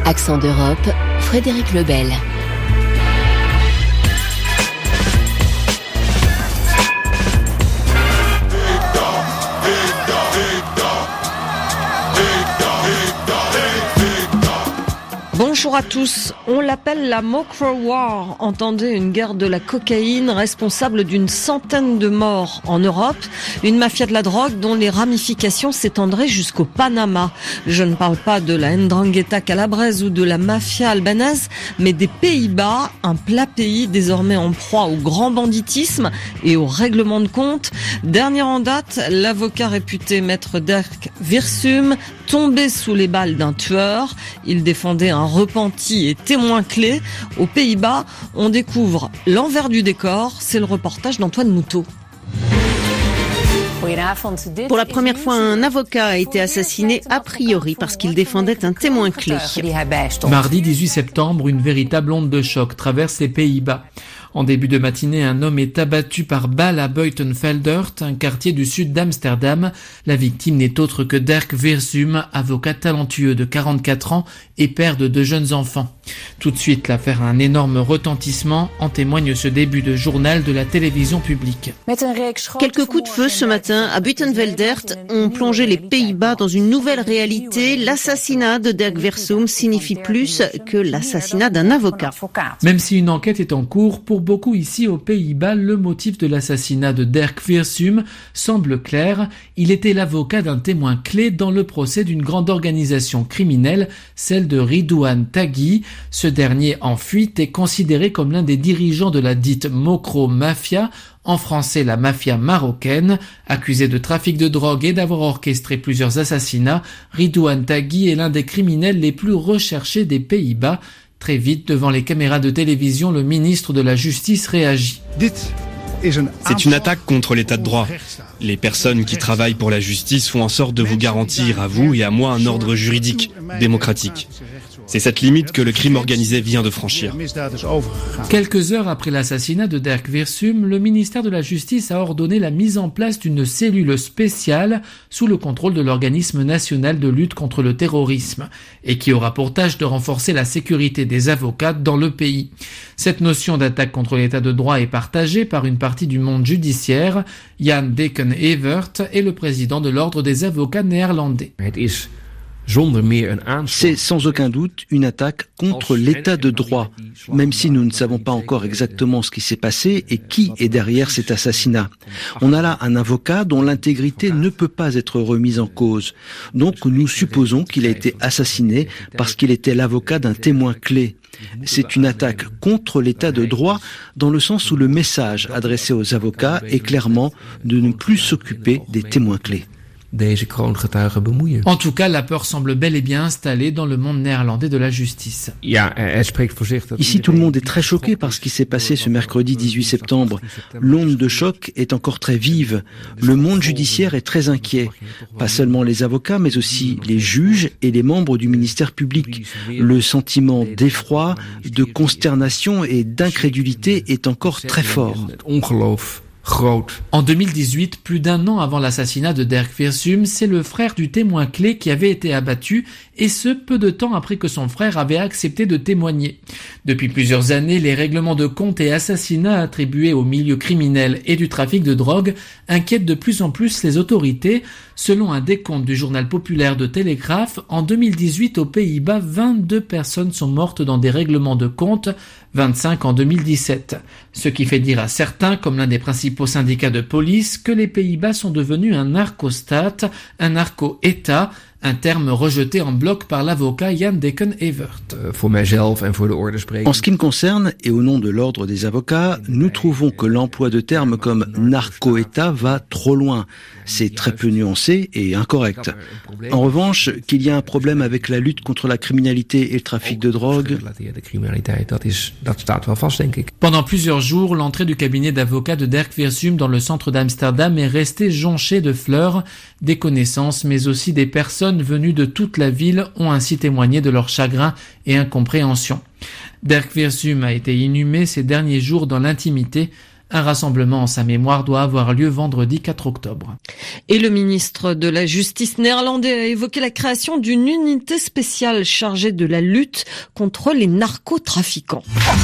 Accent d'Europe, Frédéric Lebel. Bonjour à tous. On l'appelle la Mokro War, entendez, une guerre de la cocaïne responsable d'une centaine de morts en Europe. Une mafia de la drogue dont les ramifications s'étendraient jusqu'au Panama. Je ne parle pas de la Ndrangheta calabraise ou de la mafia albanaise, mais des Pays-Bas, un plat pays désormais en proie au grand banditisme et au règlement de compte. Dernier en date, l'avocat réputé maître Dirk Wiersum, tombé sous les balles d'un tueur. Il défendait un repenti et témoin clé. Aux Pays-Bas, on découvre l'envers du décor. C'est le reportage d'Antoine Moutot. Pour la première fois, un avocat a été assassiné a priori parce qu'il défendait un témoin clé. Mardi 18 septembre, une véritable onde de choc traverse les Pays-Bas. En début de matinée, un homme est abattu par balle à Buitenveldert, un quartier du sud d'Amsterdam. La victime n'est autre que Dirk Wiersum, avocat talentueux de 44 ans et père de 2 jeunes enfants. Tout de suite, l'affaire a un énorme retentissement, en témoigne ce début de journal de la télévision publique. Quelques coups de feu ce matin à Buitenveldert ont plongé les Pays-Bas dans une nouvelle réalité. L'assassinat de Dirk Wiersum signifie plus que l'assassinat d'un avocat. Même si une enquête est en cours, pour beaucoup ici aux Pays-Bas, le motif de l'assassinat de Dirk Wiersum semble clair. Il était l'avocat d'un témoin clé dans le procès d'une grande organisation criminelle, celle de Ridouan Taghi. Ce dernier en fuite est considéré comme l'un des dirigeants de la dite Mokro Mafia, en français la mafia marocaine. Accusé de trafic de drogue et d'avoir orchestré plusieurs assassinats, Ridouan Taghi est l'un des criminels les plus recherchés des Pays-Bas. Très vite, devant les caméras de télévision, le ministre de la Justice réagit. C'est une attaque contre l'état de droit. Les personnes qui travaillent pour la justice font en sorte de vous garantir à vous et à moi un ordre juridique, démocratique. C'est cette limite que le crime organisé vient de franchir. Quelques heures après l'assassinat de Dirk Wiersum, le ministère de la Justice a ordonné la mise en place d'une cellule spéciale sous le contrôle de l'Organisme national de lutte contre le terrorisme et qui aura pour tâche de renforcer la sécurité des avocats dans le pays. Cette notion d'attaque contre l'état de droit est partagée par une partie du monde judiciaire. Jan Deken-Evert est le président de l'Ordre des avocats néerlandais. C'est sans aucun doute une attaque contre l'état de droit, même si nous ne savons pas encore exactement ce qui s'est passé et qui est derrière cet assassinat. On a là un avocat dont l'intégrité ne peut pas être remise en cause. Donc nous supposons qu'il a été assassiné parce qu'il était l'avocat d'un témoin clé. C'est une attaque contre l'état de droit dans le sens où le message adressé aux avocats est clairement de ne plus s'occuper des témoins clés. En tout cas, la peur semble bel et bien installée dans le monde néerlandais de la justice. Ici, tout le monde est très choqué par ce qui s'est passé ce mercredi 18 septembre. L'onde de choc est encore très vive. Le monde judiciaire est très inquiet. Pas seulement les avocats, mais aussi les juges et les membres du ministère public. Le sentiment d'effroi, de consternation et d'incrédulité est encore très fort. En 2018, plus d'un an avant l'assassinat de Dirk Wiersum, c'est le frère du témoin clé qui avait été abattu, et ce, peu de temps après que son frère avait accepté de témoigner. Depuis plusieurs années, les règlements de compte et assassinats attribués au milieu criminel et du trafic de drogue inquiètent de plus en plus les autorités. Selon un décompte du journal populaire de Telegraph, en 2018 aux Pays-Bas, 22 personnes sont mortes dans des règlements de compte, 25 en 2017. Ce qui fait dire à certains, comme l'un des principaux syndicats de police, que les Pays-Bas sont devenus un narco-stat, un narco-État, un terme rejeté en bloc par l'avocat Jan Deken-Evert. En ce qui me concerne, et au nom de l'ordre des avocats, nous trouvons que l'emploi de termes comme narco-État va trop loin. C'est très peu nuancé et incorrect. En revanche, qu'il y a un problème avec la lutte contre la criminalité et le trafic de drogue... Pendant plusieurs jours, l'entrée du cabinet d'avocats de Dirk Wiersum dans le centre d'Amsterdam est restée jonchée de fleurs. Des connaissances, mais aussi des personnes venues de toute la ville ont ainsi témoigné de leur chagrin et incompréhension. Dirk Wiersum a été inhumé ces derniers jours dans l'intimité. Un rassemblement en sa mémoire doit avoir lieu vendredi 4 octobre. Et le ministre de la Justice néerlandais a évoqué la création d'une unité spéciale chargée de la lutte contre les narcotrafiquants.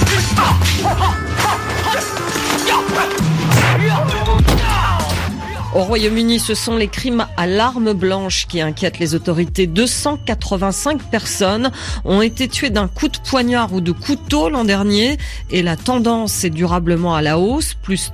Au Royaume-Uni, ce sont les crimes à l'arme blanche qui inquiètent les autorités. 285 personnes ont été tuées d'un coup de poignard ou de couteau l'an dernier et la tendance est durablement à la hausse, plus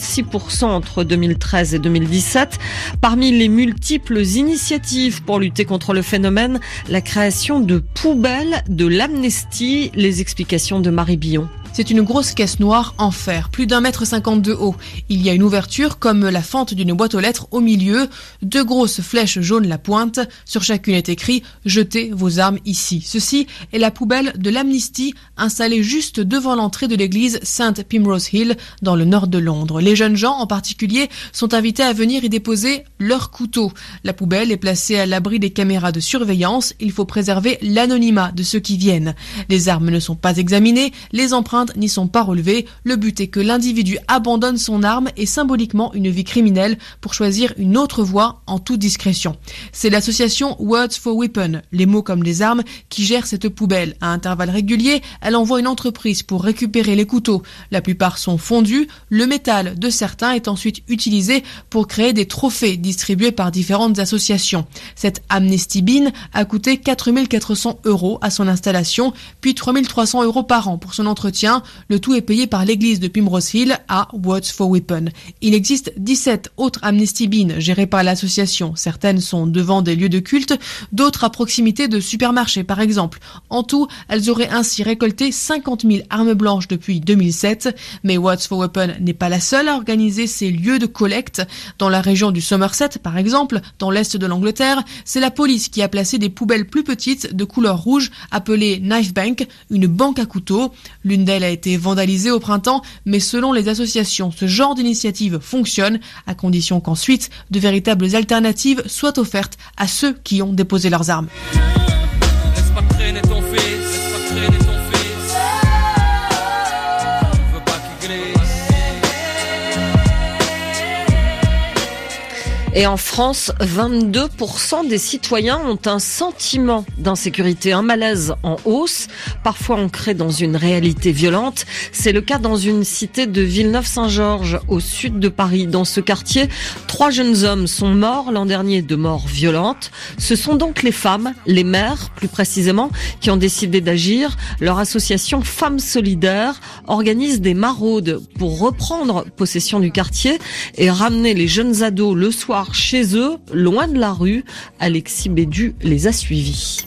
36% entre 2013 et 2017. Parmi les multiples initiatives pour lutter contre le phénomène, la création de poubelles de l'amnistie. Les explications de Marie Billon. C'est une grosse caisse noire en fer, plus d'1,50 m de haut. Il y a une ouverture comme la fente d'une boîte aux lettres au milieu, 2 grosses flèches jaunes la pointe. Sur chacune est écrit « Jetez vos armes ici ». Ceci est la poubelle de l'amnistie installée juste devant l'entrée de l'église St Primrose Hill dans le nord de Londres. Les jeunes gens en particulier sont invités à venir y déposer leurs couteaux. La poubelle est placée à l'abri des caméras de surveillance. Il faut préserver l'anonymat de ceux qui viennent. Les armes ne sont pas examinées, les empreintes n'y sont pas relevées. Le but est que l'individu abandonne son arme et symboliquement une vie criminelle pour choisir une autre voie en toute discrétion. C'est l'association Words for Weapons, les mots comme les armes, qui gère cette poubelle. À intervalles réguliers, elle envoie une entreprise pour récupérer les couteaux. La plupart sont fondus. Le métal de certains est ensuite utilisé pour créer des trophées distribués par différentes associations. Cette Amnesty Bin a coûté 4 400 € à son installation, puis 3 300 € par an pour son entretien. Le tout est payé par l'église de Primrose Hill à Words for Weapons. Il existe 17 autres Amnesty Bin gérées par l'association. Certaines sont devant des lieux de culte, d'autres à proximité de supermarchés par exemple. En tout, elles auraient ainsi récolté 50 000 armes blanches depuis 2007. Mais Words for Weapons n'est pas la seule à organiser ces lieux de collecte. Dans la région du Somerset par exemple, dans l'est de l'Angleterre, c'est la police qui a placé des poubelles plus petites de couleur rouge appelées Knife Bank, une banque à couteaux. L'une d'elles a été vandalisée au printemps, mais selon les associations, ce genre d'initiative fonctionne, à condition qu'ensuite, de véritables alternatives soient offertes à ceux qui ont déposé leurs armes. Laisse pas traîner ton fils, laisse pas traîner ton fils. Je veux pas qu'il glisse. Et en France, 22% des citoyens ont un sentiment d'insécurité, un malaise en hausse, parfois ancré dans une réalité violente. C'est le cas dans une cité de Villeneuve-Saint-Georges, au sud de Paris. Dans ce quartier, 3 jeunes hommes sont morts l'an dernier de mort violente. Ce sont donc les femmes, les mères plus précisément, qui ont décidé d'agir. Leur association Femmes Solidaires organise des maraudes pour reprendre possession du quartier et ramener les jeunes ados le soir chez eux, loin de la rue. Alexis Bédu les a suivis.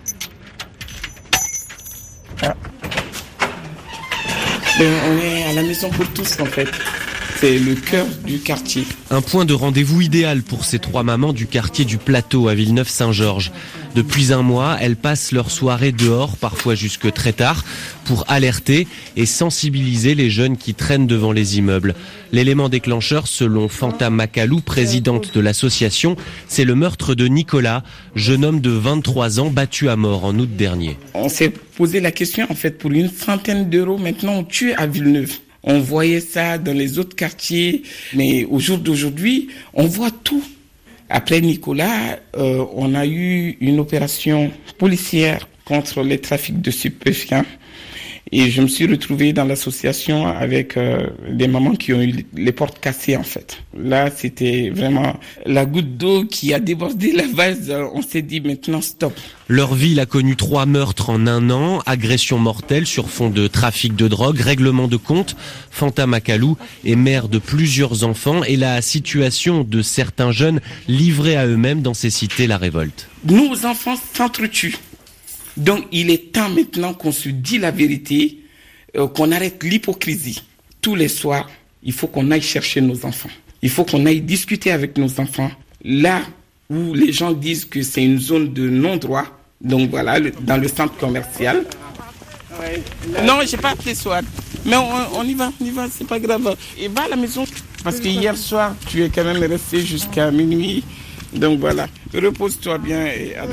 On est à la maison pour tous en fait. C'est le cœur du quartier. Un point de rendez-vous idéal pour ces 3 mamans du quartier du Plateau à Villeneuve-Saint-Georges. Depuis un mois, elles passent leur soirée dehors, parfois jusque très tard, pour alerter et sensibiliser les jeunes qui traînent devant les immeubles. L'élément déclencheur, selon Fanta Macalou, présidente de l'association, c'est le meurtre de Nicolas, jeune homme de 23 ans battu à mort en août dernier. On s'est posé la question en fait pour une centaine d'euros. Maintenant, on tue à Villeneuve. On voyait ça dans les autres quartiers, mais au jour d'aujourd'hui, on voit tout. Après Nicolas, on a eu une opération policière contre les trafics de stupéfiants. Et je me suis retrouvé dans l'association avec des mamans qui ont eu les portes cassées en fait. Là, c'était vraiment la goutte d'eau qui a débordé la vase. On s'est dit maintenant stop. Leur ville a connu 3 meurtres en 1 an, agressions mortelles sur fond de trafic de drogue, règlement de compte. Fanta Macalou est mère de plusieurs enfants et la situation de certains jeunes livrés à eux-mêmes dans ces cités la révolte. Nos enfants s'entretuent. Donc, il est temps maintenant qu'on se dise la vérité, qu'on arrête l'hypocrisie. Tous les soirs, il faut qu'on aille chercher nos enfants. Il faut qu'on aille discuter avec nos enfants. Là où les gens disent que c'est une zone de non-droit, donc voilà, dans le centre commercial. Non, j'ai pas appelé Swad. Mais on y va, c'est pas grave. Et va à la maison, parce que hier soir, tu es quand même resté jusqu'à minuit. Donc voilà, repose-toi bien et à demain.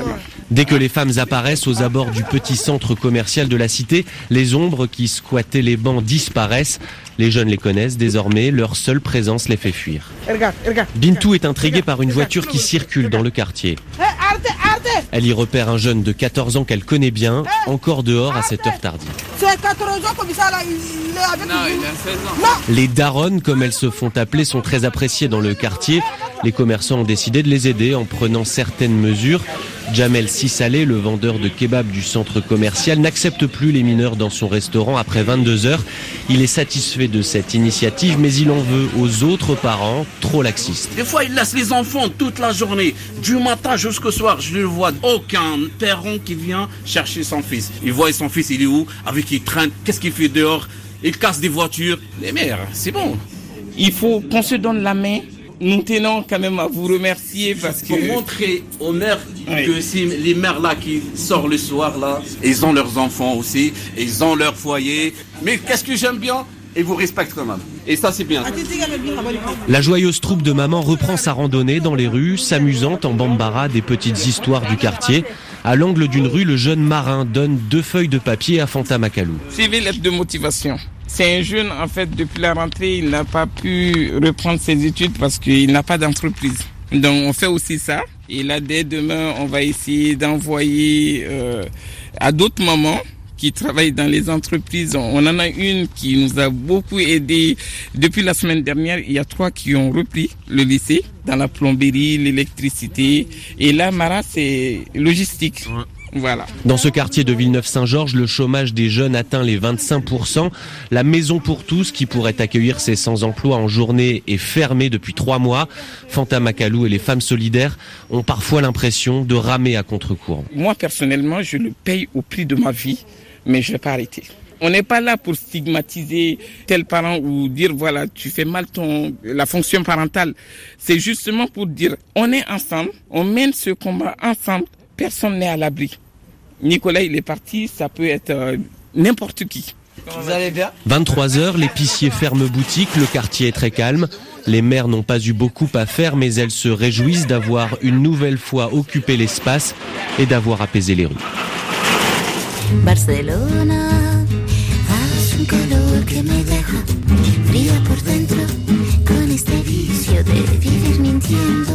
Dès que les femmes apparaissent aux abords du petit centre commercial de la cité, les ombres qui squattaient les bancs disparaissent. Les jeunes les connaissent désormais, leur seule présence les fait fuir. Bintou est intriguée par une voiture qui circule dans le quartier. Elle y repère un jeune de 14 ans qu'elle connaît bien, encore dehors à cette heure tardive. Les daronnes, comme elles se font appeler, sont très appréciées dans le quartier. Les commerçants ont décidé de les aider en prenant certaines mesures. Jamel Sissaleh, le vendeur de kebab du centre commercial, n'accepte plus les mineurs dans son restaurant après 22 heures. Il est satisfait de cette initiative, mais il en veut aux autres parents, trop laxistes. Des fois, il laisse les enfants toute la journée, du matin jusqu'au soir. Je ne vois aucun parent qui vient chercher son fils. Il voit son fils, il est où? Avec qui il traîne? Qu'est-ce qu'il fait dehors? Il casse des voitures. Les mères, c'est bon. Il faut qu'on se donne la main. Nous tenons quand même à vous remercier parce que... Pour montrer aux mères que c'est les mères là qui sortent le soir là, ils ont leurs enfants aussi, ils ont leur foyer. Mais qu'est-ce que j'aime bien? Ils vous respectent quand même. Et ça c'est bien. La joyeuse troupe de maman reprend sa randonnée dans les rues, s'amusant en bambara des petites histoires du quartier. À l'angle d'une rue, le jeune marin donne 2 feuilles de papier à Fanta Makalou. Suivez l'aide de motivation. C'est un jeune, en fait, depuis la rentrée, il n'a pas pu reprendre ses études parce qu'il n'a pas d'entreprise. Donc, on fait aussi ça. Et là, dès demain, on va essayer d'envoyer à d'autres mamans qui travaillent dans les entreprises. On en a une qui nous a beaucoup aidé. Depuis la semaine dernière, il y a 3 qui ont repris le lycée dans la plomberie, l'électricité. Et là, Mara, c'est logistique. Ouais. Voilà. Dans ce quartier de Villeneuve-Saint-Georges, le chômage des jeunes atteint les 25%. La maison pour tous, qui pourrait accueillir ces sans-emploi en journée, est fermée depuis 3 mois. Fanta Makalou et les femmes solidaires ont parfois l'impression de ramer à contre-courant. Moi, personnellement, je le paye au prix de ma vie, mais je ne vais pas arrêter. On n'est pas là pour stigmatiser tel parent ou dire voilà, tu fais mal la fonction parentale. C'est justement pour dire on est ensemble, on mène ce combat ensemble, personne n'est à l'abri. Nicolas, il est parti, ça peut être n'importe qui. Vous allez bien ? 23h, l'épicier ferme boutique, le quartier est très calme. Les mères n'ont pas eu beaucoup à faire, mais elles se réjouissent d'avoir une nouvelle fois occupé l'espace et d'avoir apaisé les rues. Barcelona, haz un calor que me deja fría por dentro con este vicio de vivir mintiendo.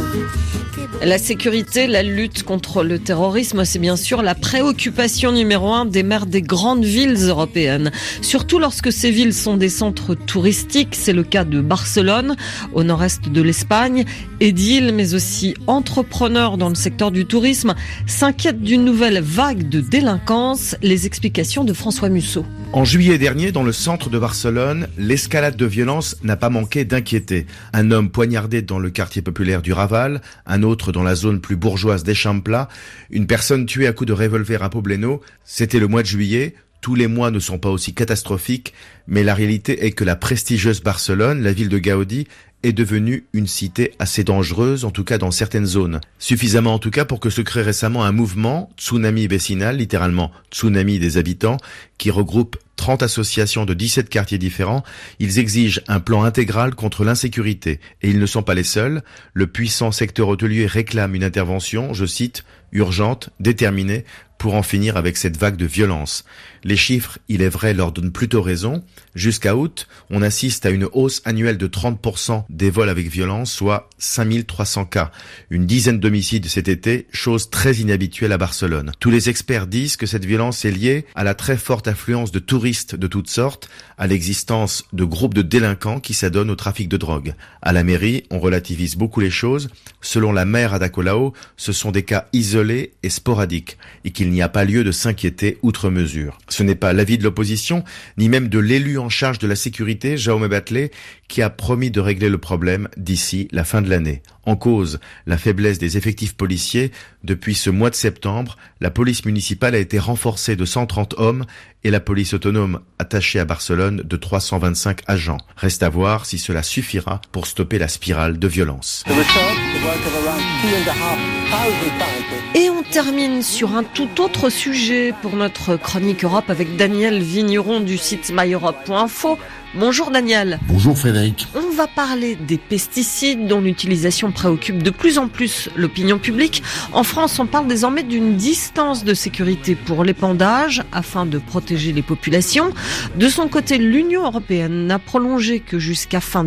La sécurité, la lutte contre le terrorisme, c'est bien sûr la préoccupation numéro 1 des maires des grandes villes européennes. Surtout lorsque ces villes sont des centres touristiques, c'est le cas de Barcelone, au nord-est de l'Espagne. Édiles, mais aussi entrepreneurs dans le secteur du tourisme, s'inquiètent d'une nouvelle vague de délinquance. Les explications de François Musso. En juillet dernier, dans le centre de Barcelone, l'escalade de violence n'a pas manqué d'inquiéter. Un homme poignardé dans le quartier populaire du Raval, un autre dans la zone plus bourgeoise d'Eixample, une personne tuée à coups de revolver à Poblenou. C'était le mois de juillet. Tous les mois ne sont pas aussi catastrophiques, mais la réalité est que la prestigieuse Barcelone, la ville de Gaudi, est devenue une cité assez dangereuse, en tout cas dans certaines zones. Suffisamment en tout cas pour que se crée récemment un mouvement, Tsunami Vecinal, littéralement Tsunami des habitants, qui regroupe 30 associations de 17 quartiers différents. Ils exigent un plan intégral contre l'insécurité. Et ils ne sont pas les seuls. Le puissant secteur hôtelier réclame une intervention, je cite, urgente, déterminée, pour en finir avec cette vague de violence. Les chiffres, il est vrai, leur donnent plutôt raison. Jusqu'à août, on assiste à une hausse annuelle de 30% des vols avec violence, soit 5300 cas. Une dizaine d'homicides cet été, chose très inhabituelle à Barcelone. Tous les experts disent que cette violence est liée à la très forte affluence de touristes de toutes sortes, à l'existence de groupes de délinquants qui s'adonnent au trafic de drogue. À la mairie, on relativise beaucoup les choses. Selon la maire Ada Colau, ce sont des cas isolés et sporadiques, et qu'il n'y a pas lieu de s'inquiéter outre mesure. Ce n'est pas l'avis de l'opposition, ni même de l'élu en charge de la sécurité, Jaume Batlle, qui a promis de régler le problème d'ici la fin de l'année. En cause, la faiblesse des effectifs policiers. Depuis ce mois de septembre, la police municipale a été renforcée de 130 hommes et la police autonome attachée à Barcelone de 325 agents. Reste à voir si cela suffira pour stopper la spirale de violence. Et on termine sur un tout autre sujet pour notre chronique Europe avec Daniel Vigneron du site myeurope.info. Bonjour Daniel. Bonjour Frédéric. On va parler des pesticides dont l'utilisation préoccupe de plus en plus l'opinion publique. En France, on parle désormais d'une distance de sécurité pour l'épandage afin de protéger les populations. De son côté, l'Union européenne n'a prolongé que jusqu'à fin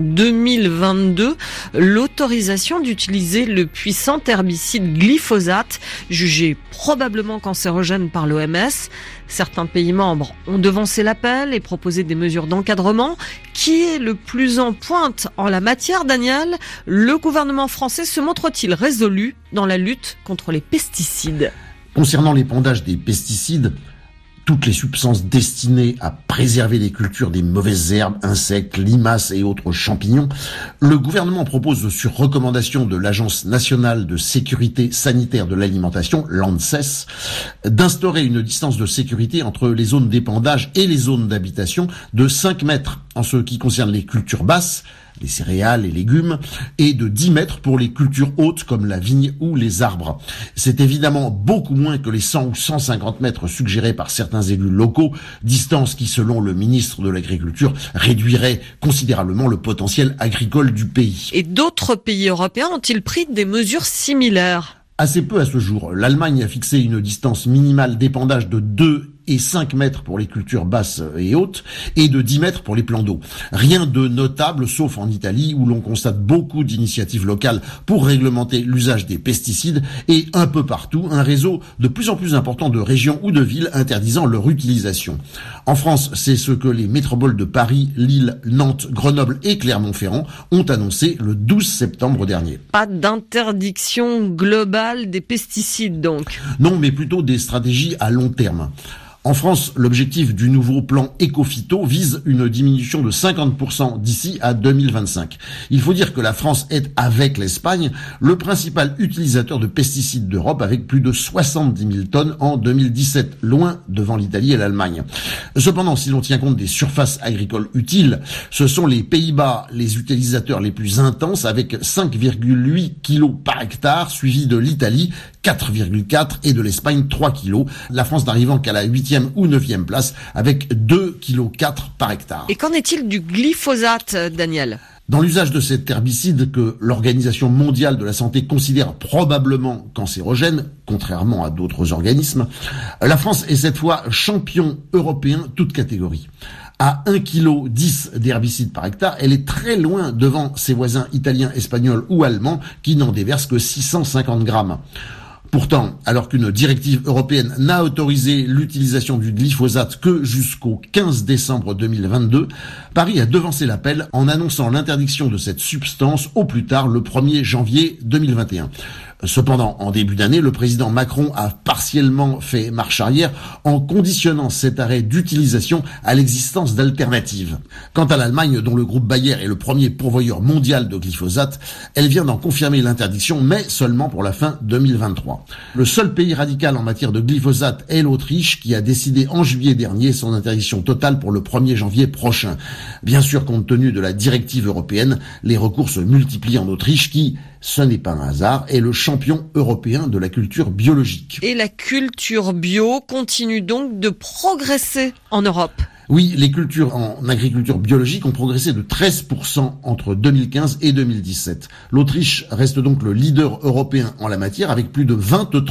2022 l'autorisation d'utiliser le puissant herbicide glyphosate, jugé probablement cancérogène par l'OMS. Certains pays membres ont devancé l'appel et proposé des mesures d'encadrement. Qui est le plus en pointe en la matière, Daniel ? Le gouvernement français se montre-t-il résolu dans la lutte contre les pesticides ? Concernant l'épandage des pesticides, toutes les substances destinées à préserver les cultures des mauvaises herbes, insectes, limaces et autres champignons, le gouvernement propose sur recommandation de l'Agence nationale de sécurité sanitaire de l'alimentation, l'ANSES, d'instaurer une distance de sécurité entre les zones d'épandage et les zones d'habitation de 5 mètres en ce qui concerne les cultures basses, les céréales et légumes, et de 10 mètres pour les cultures hautes comme la vigne ou les arbres. C'est évidemment beaucoup moins que les 100 ou 150 mètres suggérés par certains élus locaux, distance qui, selon le ministre de l'Agriculture, réduirait considérablement le potentiel agricole du pays. Et d'autres pays européens ont-ils pris des mesures similaires ? Assez peu à ce jour. L'Allemagne a fixé une distance minimale d'épandage de 2 et 5 mètres pour les cultures basses et hautes, et de 10 mètres pour les plans d'eau. Rien de notable, sauf en Italie, où l'on constate beaucoup d'initiatives locales pour réglementer l'usage des pesticides, et un peu partout, un réseau de plus en plus important de régions ou de villes interdisant leur utilisation. En France, c'est ce que les métropoles de Paris, Lille, Nantes, Grenoble et Clermont-Ferrand ont annoncé le 12 septembre dernier. Pas d'interdiction globale des pesticides, donc ? Non, mais plutôt des stratégies à long terme. En France, l'objectif du nouveau plan Écophyto vise une diminution de 50% d'ici à 2025. Il faut dire que la France est, avec l'Espagne, le principal utilisateur de pesticides d'Europe, avec plus de 70 000 tonnes en 2017, loin devant l'Italie et l'Allemagne. Cependant, si l'on tient compte des surfaces agricoles utiles, ce sont les Pays-Bas les utilisateurs les plus intenses, avec 5,8 kilos par hectare, suivi de l'Italie, 4,4, et de l'Espagne, 3 kilos. La France n'arrivant qu'à la 8e ou 9e place avec 2,4 kg par hectare. Et qu'en est-il du glyphosate, Daniel ? Dans l'usage de cet herbicide que l'Organisation mondiale de la santé considère probablement cancérogène, contrairement à d'autres organismes, la France est cette fois champion européen toute catégorie. À 1,10 kg d'herbicide par hectare, elle est très loin devant ses voisins italiens, espagnols ou allemands qui n'en déversent que 650 grammes. Pourtant, alors qu'une directive européenne n'a autorisé l'utilisation du glyphosate que jusqu'au 15 décembre 2022, Paris a devancé l'appel en annonçant l'interdiction de cette substance au plus tard le 1er janvier 2021. Cependant, en début d'année, le président Macron a partiellement fait marche arrière en conditionnant cet arrêt d'utilisation à l'existence d'alternatives. Quant à l'Allemagne, dont le groupe Bayer est le premier pourvoyeur mondial de glyphosate, elle vient d'en confirmer l'interdiction, mais seulement pour la fin 2023. Le seul pays radical en matière de glyphosate est l'Autriche, qui a décidé en juillet dernier son interdiction totale pour le 1er janvier prochain. Bien sûr, compte tenu de la directive européenne, les recours se multiplient en Autriche qui, ce n'est pas un hasard, est le champion européen de la culture biologique. Et la culture bio continue donc de progresser en Europe. Oui, les cultures en agriculture biologique ont progressé de 13% entre 2015 et 2017. L'Autriche reste donc le leader européen en la matière avec plus de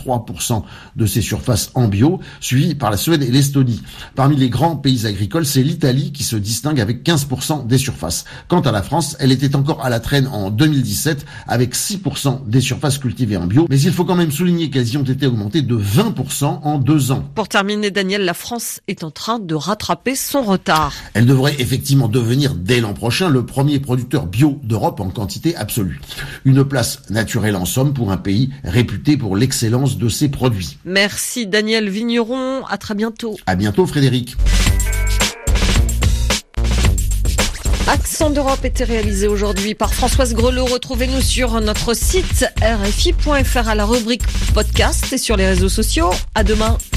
23% de ses surfaces en bio, suivi par la Suède et l'Estonie. Parmi les grands pays agricoles, c'est l'Italie qui se distingue avec 15% des surfaces. Quant à la France, elle était encore à la traîne en 2017 avec 6% des surfaces cultivées en bio, mais il faut quand même souligner qu'elles y ont été augmentées de 20% en 2 ans. Pour terminer, Daniel, la France est en train de rattraper son retard. Elle devrait effectivement devenir dès l'an prochain le premier producteur bio d'Europe en quantité absolue. Une place naturelle en somme pour un pays réputé pour l'excellence de ses produits. Merci Daniel Vigneron, à très bientôt. À bientôt Frédéric. Accent d'Europe était réalisé aujourd'hui par Françoise Grelot. Retrouvez-nous sur notre site rfi.fr à la rubrique podcast et sur les réseaux sociaux. À demain.